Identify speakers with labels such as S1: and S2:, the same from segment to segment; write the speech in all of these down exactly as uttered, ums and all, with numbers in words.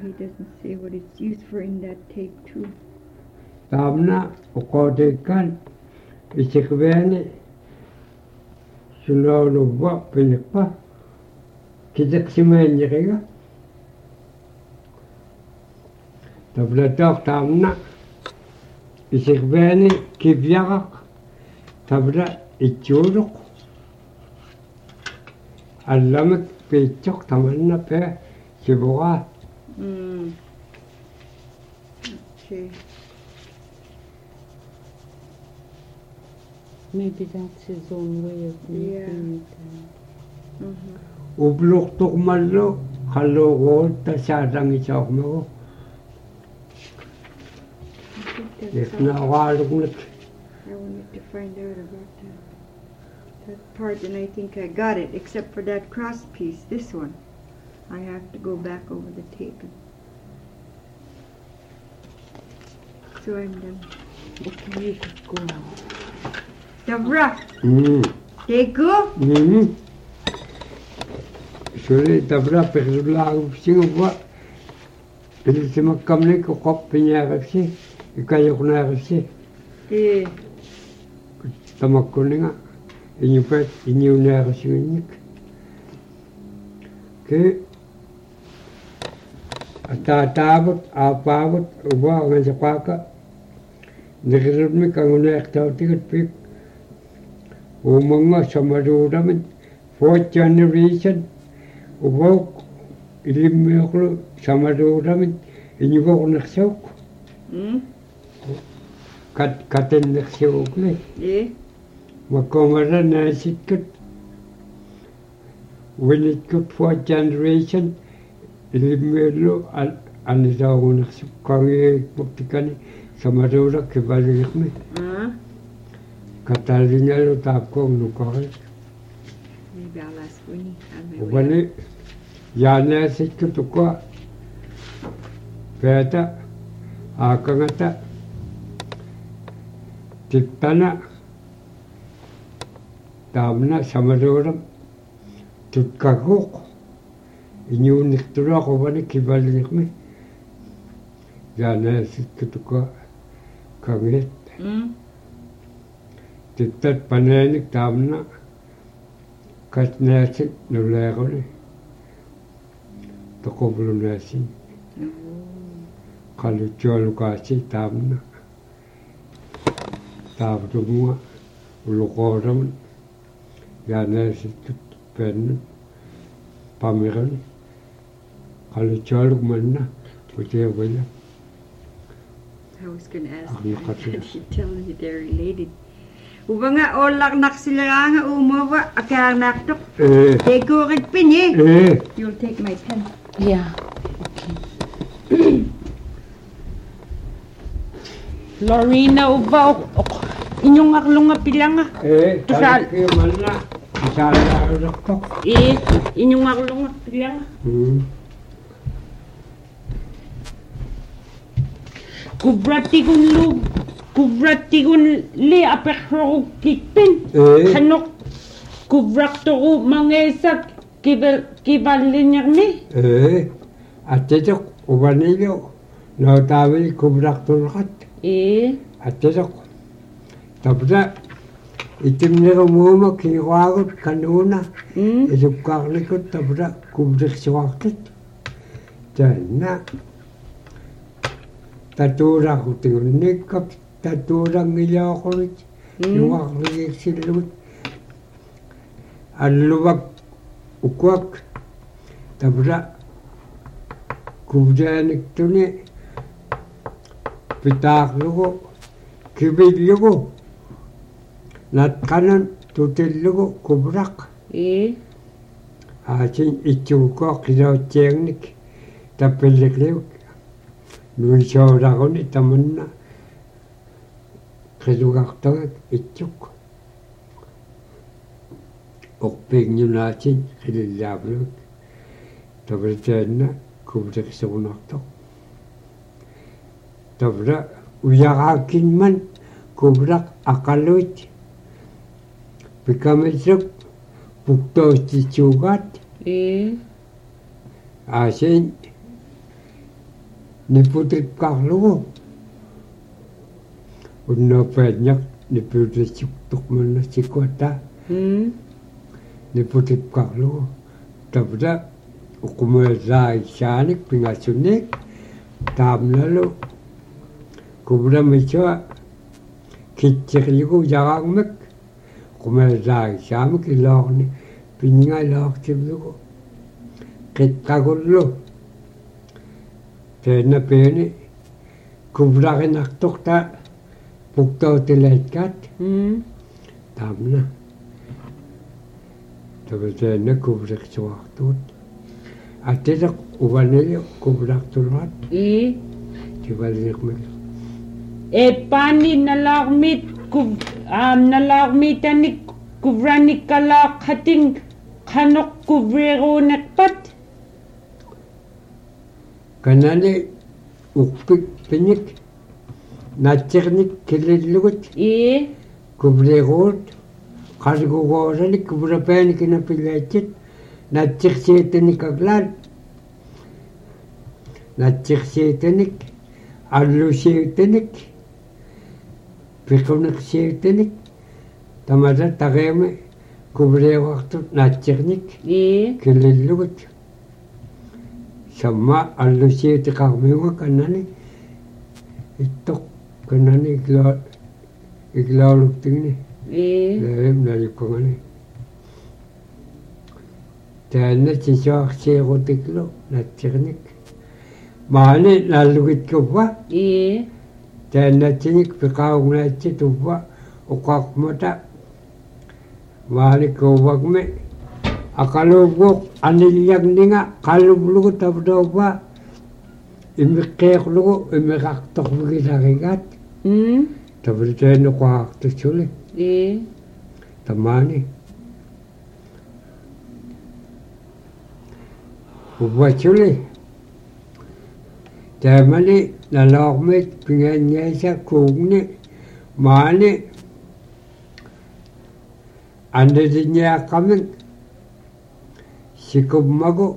S1: he doesn't say what it's used for in that tape too.
S2: Tamna ukodekan isikveni sulolo wa pinpa kidaksimen yega tabla tak tamna isikveni kibyarak tabla ichuruk allamak pechok tamanna pe sibuga.
S1: Mm. Okay.
S3: Maybe that's his own way of making
S1: Yeah.
S3: it.
S1: Mm-hmm.
S2: Ubluk tuk malo halo go ta sadang ichok mo.
S1: I think that's
S2: If
S1: how-
S2: na waluk nak
S1: I wanted to find out about that, that part, and I think I got it, except for that cross piece, this one. I have to go back over the tape. and- So I'm done.
S3: Okay, you could go now.
S1: Dobra,
S2: Hmm.
S1: Teku?
S2: Hmm. Suri tabra perla singo Ele se makamne ko kop pinya rafsi ikaya kuna rafsi
S1: Eh,
S2: tamakuninga inyu pet inyu na rafsi nik ke ata tabut apabut uba ngan sapaka nirudmi kanguna ektautigat pik umanga samarudamin fourth generation ubok ilimmioklu samarudamin inyugo naksok
S1: hmm?
S2: kat katen naksokle
S1: Eh,
S2: makongara nasitkut when it could fourth generation ilimmioklu al anisago naksok kangi buktikani samarura kibalikme
S1: uh,
S2: katalinyalo tapkong nukare
S1: maybe I'll ask Winnie on my way.
S2: Wani yana sikkutukwa peta akangata tittana tamna samadoram tutkakuk inyuniktura wani kibalikme yana sikkutukwa kangit
S1: Hmm?
S2: tittat panenik tamna katnasik nulegoli tokobulunasi kalu cholukasi tamna tabdumua ulukoram yanasi pen pamiran kalu choluk manna putia wala
S1: I was going to ask
S2: Ang
S1: you.
S2: nakatira.
S1: Did you tell me they're related? Uba nga olak nak sila nga umawa akang naktok.
S2: eh
S1: Teku rin pinye.
S2: eh
S1: You'll take my pen.
S3: Yeah, okay. Lorena, uba, inyong aklong nga pila nga.
S2: eh
S3: Tusal.
S2: kalu manna isala raktok
S3: Eh, inyong aklong nga pila nga.
S2: hmm
S3: Kubrati kun lu, kubrati kun li apekro kikpin.
S2: eh
S3: Hanok, kubrak to ko mangesak kibal kibalinyar mi.
S2: eh atetok ubanilo no tawi kubrak tulkat
S3: Eh,
S2: atetok tabda itimnero muma kiwagut kanuna
S3: hmm,
S2: isukkarlikut tabda kubrak siwaktit janna tatura kutingun nikap tatura ngilakulit
S3: hmm.
S2: yuwaklik silut alluwak ukwak tabda kubjanik tuni pitaklugo kibillugo natkanan tutillugo kubrak
S3: Eh,
S2: asin ichuko kilochengnik tapillikliu nuisooraguni tamanna kilugartagak itchuk oqpignunaatsin qilillaavluk tabritaanna kubraksuunartoq tabra uyaraakinman kubrak aqaluit pikamisuk puktoostitsuugaat
S3: eh,
S2: asin ni putri Carlo. Udah banyak ni putri cuktuk mana si kota.
S3: Hmm.
S2: Ni putri Carlo. Tapi dah, aku mulai sanik pengasunik. Tam lalu, aku dah macam kicik juga jarang mek. Aku mulai sanik ilah ni pinjai lah ciplu. Kita gulu. Tena peni, kubra nak tokta, bukta telekat,
S3: Hmm.
S2: tamna. Tapi tena kubra kesuatut. Ate tak ubannya kubra tulat,
S3: E.
S2: coba lihat mek.
S3: E pani nalarmit kub um nalarmit ani kubrani kala khating khanok kubrero nakpat.
S2: Kanane ukpik penik, nacernik kelelukut,
S3: E.
S2: kubregot, kargogoralik kubra penik na pilecit, nacersetenik aglan, nacersetenik, alusetenik, pikonik setenik, tamada tagame kubregot nacernik
S3: E.
S2: kelelukut. Sama alusite kami kanane itok kanane igla igla lukting ni
S3: E.
S2: lem dari kongane tena cicak serotiklo na teknik mane nalugit ko ba
S3: E.
S2: tena cinik pekau na cituba ukak mata mane ko wagme akalubuk anilyak ninga kalublugo tabdoba imikek lugo imikaktok bugitakigat
S3: Hmm.
S2: tabriteno kwa tuchule
S3: E.
S2: tamani ubachule tamani nalokmet pinganyesa kugne mani ande dinya kamen sikop mago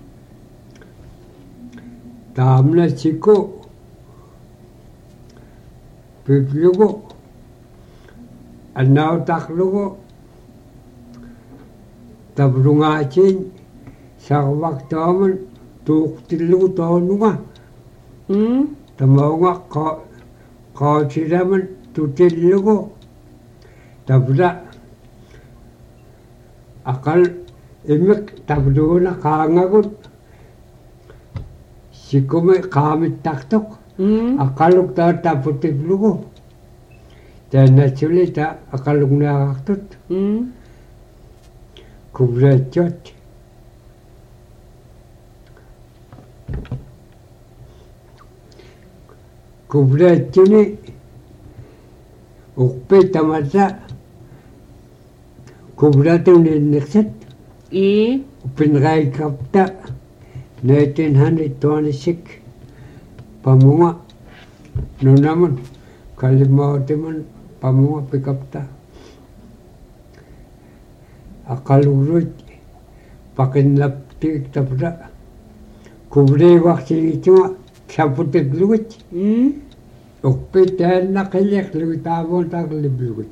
S2: tamna siko piplugo anau taklugo tabrungacin sawak taman tuk tilu tonunga
S3: Hmm.
S2: tamaunga ka ka siraman tutilugo tabra akal imek tabduna kangagut sikume kamit taktok
S3: Hmm.
S2: akaluk ta taputik lugo tena chulita akaluk na aktut
S3: Hmm.
S2: kubra chot kubra chuni ukpe tamasa kubra tuni nekset
S3: E.
S2: Upinray kapta nineteen twenty-six pamunga no naman kalimutan pamunga pikapta akalurut pakinlaptik tapda kubre wakti itu saputik lugut
S3: Hmm.
S2: ukpitan nakilek lugutabon tagliblugut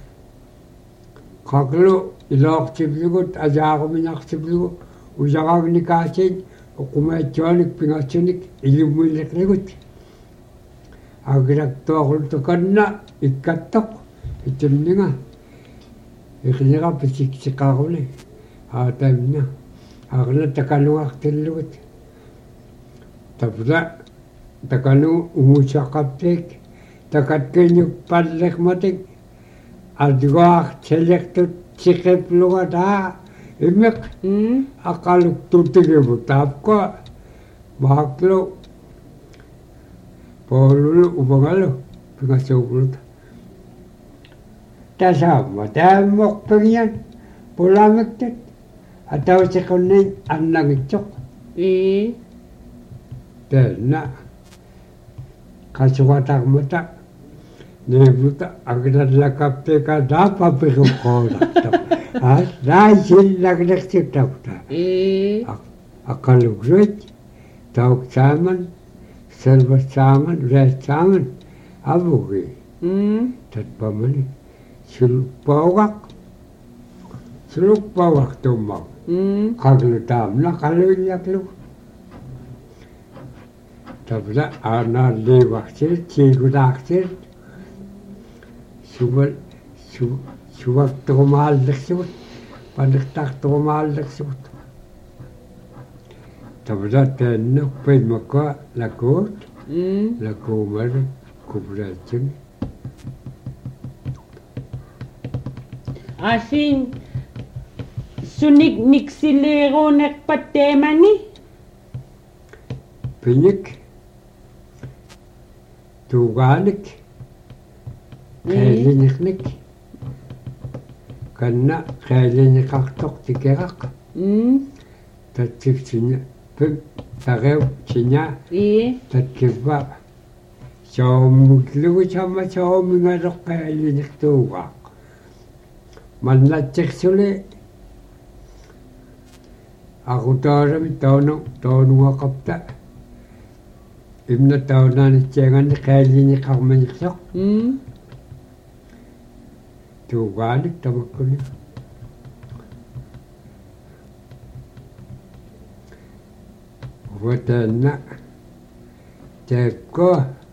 S2: kaklo ilok ciplugut ajago minak ciplugut ujagag nikacin ukumachonik pingachonik ilumulek lugut agrak tokul tokanna ikatok itimninga ikhnira pisik sikagule atamna agna takaluak tilugut tabla takanu umuchakaptek takatkenyuk padlek matik adwak chelek cikep lugat ha imek
S3: Hmm.
S2: akaluk tutige butap ko baklo polulu ubangalo pingasublut tasama tamok pengyan pulamektet atau sekonin anang icok
S3: E.
S2: tena kasuwatak mata nebuta agad lakap teka dapa pekokora ah rajin lagnak sitapta
S3: E.
S2: akalugret tauk saman Selvasangan, resangan, abugi.
S3: Mm.
S2: Tatpamani. Sulpawak. Sulpawak tumak.
S3: Mm.
S2: Kaglutam na kalunyak lu. Tabla ana lewaksil, cigudaksil. Subal, subak tumal leksut. Pandaktak tumal leksut. Tabla tenuk pemaka lakut.
S3: Mm.
S2: Lakumar kubracin.
S3: Asin sunik niksilero nakpatemani.
S2: Pinik. Tugalik. Kailiniknik. Kanna kailinikaktok tikerak.
S3: Mm.
S2: Tatsik sinya. Pim tarew sinya.
S3: Eh.
S2: Tatkiba. Saumuglugu sama saumingarok kailinik tugak. Manlatsik suli. Aku tahu tahu tahu wakapta. Imna tahu nani jangan kailinik kamanik sok.
S3: Mm.
S2: Tugalik tamakuli. Watana teko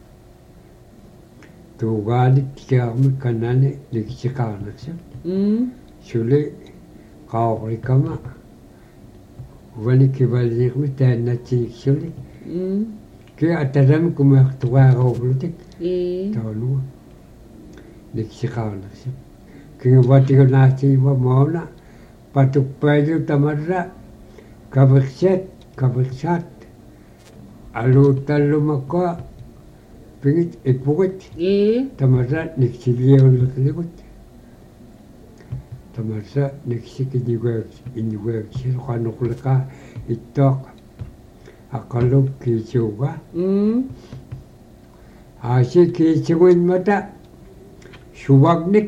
S2: tugalik kami kanane dikikarnak.
S3: Mm.
S2: Suli kawri kama. Wani kibalik mi tana cik suli.
S3: Mm.
S2: Ke ataram kumak tuwa kawrutik.
S3: Eh.
S2: Tahu dikikarnak. Kini wati ko nasi wa mauna patuk paju tamarra kabakset kabaksat alu talu maka pingit ipukit
S3: Eh.
S2: tamarra niksiliyo laklikut tamarra niksik inigwek inigwek silkanuklaka itok akaluk kichuga
S3: Mm.
S2: asi kichungin mata subagnik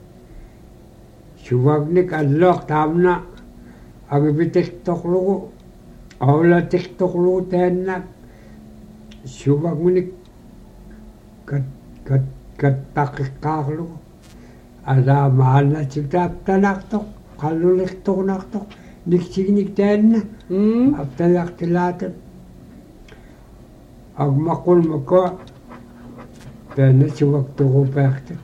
S2: subagnik alok tamna ang bitik toklugo awla tik toklugo tenak subagnik kat kat kat takikaklugo ada mahal cipta tanak tok kalulik tok nak tok niksignik tenna
S3: Mm.
S2: abtalak tilatan agmakul mako tenna subag toko pektet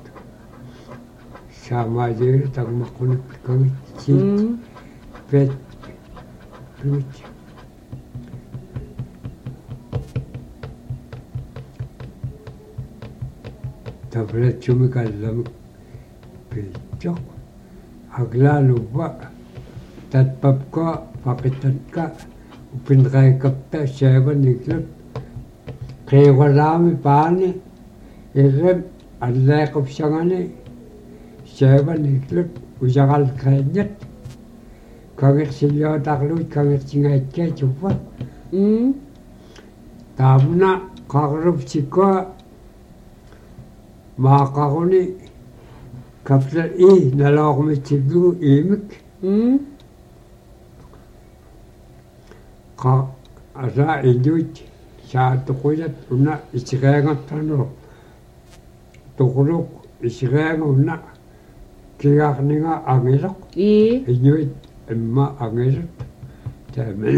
S2: sama aja tak makul kawit cik
S3: Mm.
S2: pet kawit tablet cumi kalam pecok agla lupa tatpap ko pakitan ka upin kay kapta seven niklot kaya warami paani irem alakop siyangani seven niklot ujakal kanyat kagit silyo taklut kagit singay kaya chupa
S3: Mm.
S2: tamna kakarup siko makakuni kapsa i nalok me chiglu imik
S3: Mm.
S2: ka asa induit sa tukuyat una isikengat tano tukuluk isikengat una kiyak ninga angilok
S3: Eh.
S2: induit emma angilok tamen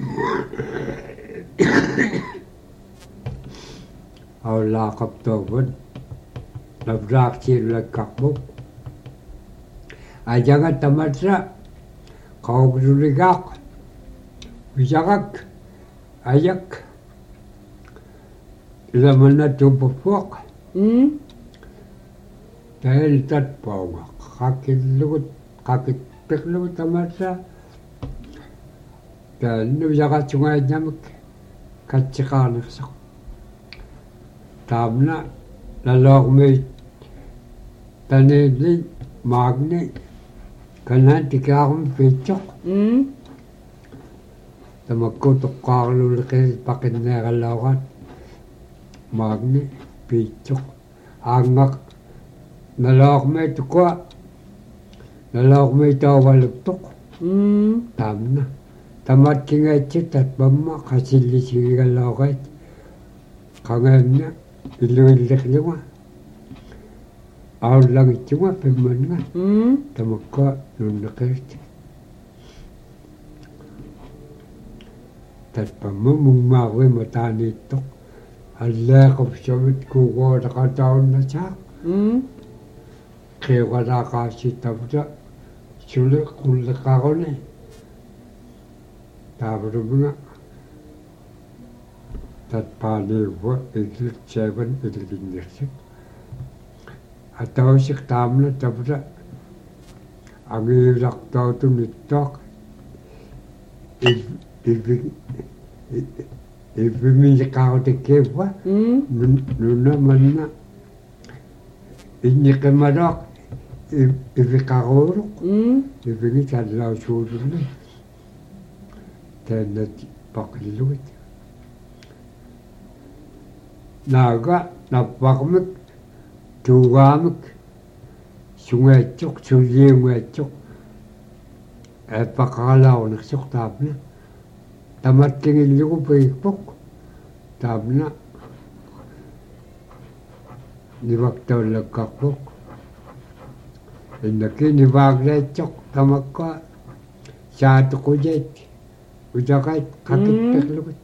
S2: au la kaptobun labrak sila kakbuk ajangan tamatsa kau beruligak bijagak ayak lamana tumpuk
S3: Mm.
S2: dahil tatpawa kakit lugut kakit piklugut tamatsa dahil nujagat sungai nyamak katsikanak sak tamna lalok may tanili magni kanan tikakong pechok
S3: Mm.
S2: tamakutok kakalulaki pakinakalawan magni pechok angak nalok may tukwa nalok may tawaluktok
S3: Mm.
S2: tamna tamat kingay chit at bama kasili sige kalawat Kangennya ilu-ilu aulang cuma pemenang
S3: Mm.
S2: tamaka nunakert tatpamu mungmawe matani tok alla qopsomit kugo taqataun nacha
S3: Mm.
S2: qewala qashi tabda chule qullaqagone tabrubuna tatpani wa idil cheban idilginnersik атаусик таамна табла агиилартауту ниттаақ ив ив ивмилиқарутиккева
S3: Mm.
S2: нуна манна инниқималаақ ив ивиқаруулуқ
S3: Mm.
S2: ивиги таллаусуулунни тааннат пақиллугит наага наппармик тугаамик сунгаатсоқ суллиунгаатсоқ аппақаралаарнерсоқ таапна таматтингиллугу пиикпоқ таапна нивактауллаккарпоқ иннаки нивааглаатсоқ тамакка саатоқужаат утақаат қакиттерлугут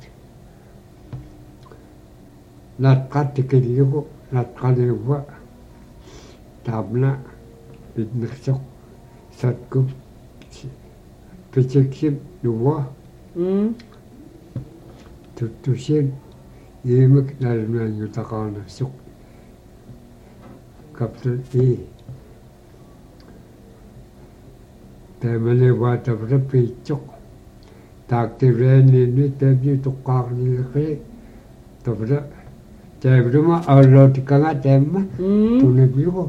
S2: натқаттикиллугу натқалиува таабна биднерсоқ саткуп пичексим нува
S3: Mm.
S2: туттусин иимик налмаангутақарнерсоқ каптал и тамале ватавра пиитсоқ таактивээнни табни тоққаарнилэқи тавра таврума ааллоотиккага таамма
S3: Mm.
S2: тунабиго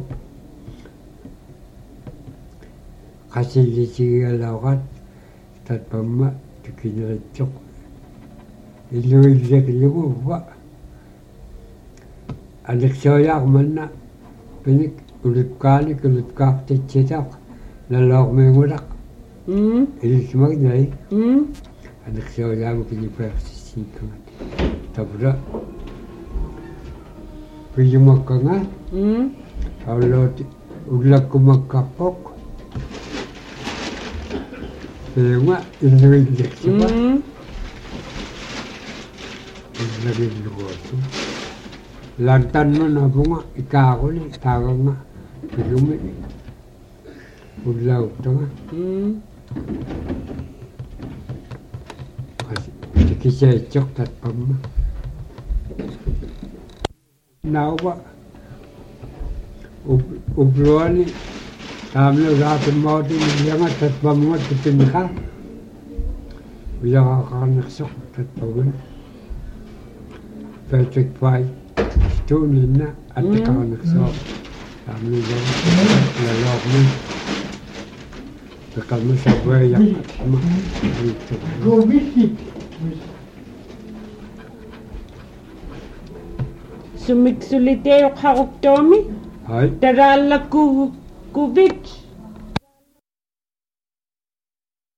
S2: qasillisigialaoqat tatpamma tukineritsoq illuillakilluguva алексояарманна пиник улипкаалик улипкаартитситаақ налоормингулақ
S3: Mm.
S2: илисмагнай
S3: Mm.
S2: алексояаму килипаерсиссииккагат табла пиюмаккага
S3: Mm.
S2: аулоот уллаккумаккарпоқ пиума илluиллаксума
S3: Mm.
S2: иллагиллугуасу лантанма напунга икаагули тааганга пилуми уллауттага
S3: Mm.
S2: кисаатсоқ татпамма наува уплуани таамла раатиммаути милианга татпамма типинника уяақарнерсоқ татпагун Patrick Pai tuunina attaqarnersoq taamla lalorni peqalma savuayaqma
S3: Sumiksuliteoqaruktuumi
S2: hai
S3: taraallakkugu kuvit